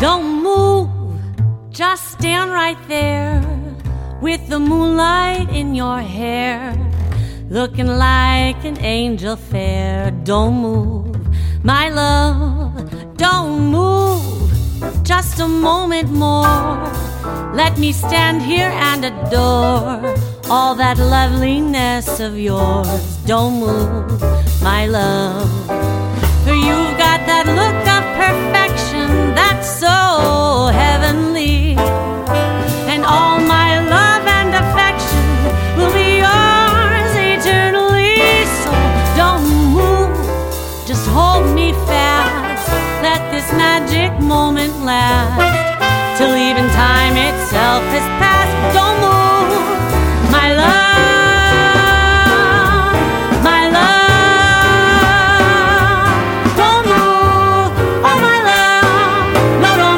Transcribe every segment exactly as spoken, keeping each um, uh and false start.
Don't move, just stand right there with the moonlight in your hair, looking like an angel fair. Don't move, my love, don't move, just a moment more. Let me stand here and adore all that loveliness of yours. Don't move, my love, for you've got that look of perfection that's so heavenly, and all my love and affection will be yours eternally. So don't move, just hold me fast, let this magic moment last till even time itself has passed. Don't move, my love, my love. Don't move, oh my love, no, don't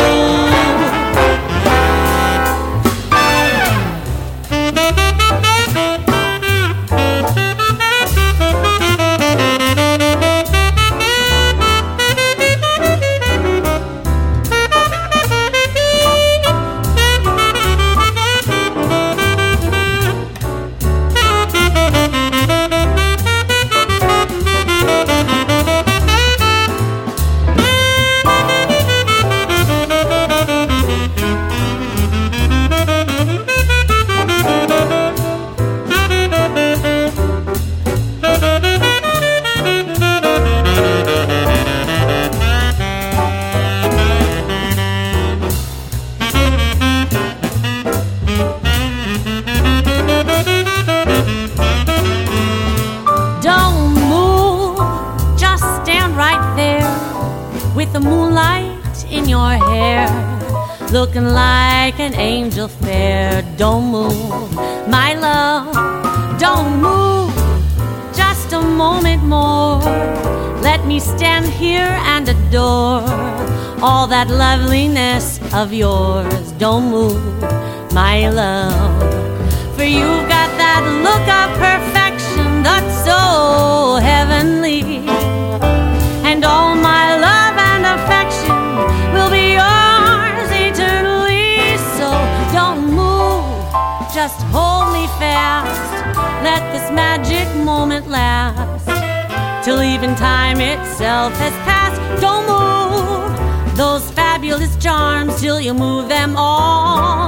with the moonlight in your hair, looking like an angel fair. Don't move, my love, don't move, just a moment more. Let me stand here and adore all that loveliness of yours. Don't move, my love, for you've got that look of perfection that's so heavenly, and all my love and affection will be yours eternally. So don't move, just hold me fast, let this magic moment last till even time itself has passed. Don't move those fabulous charms till you move them all.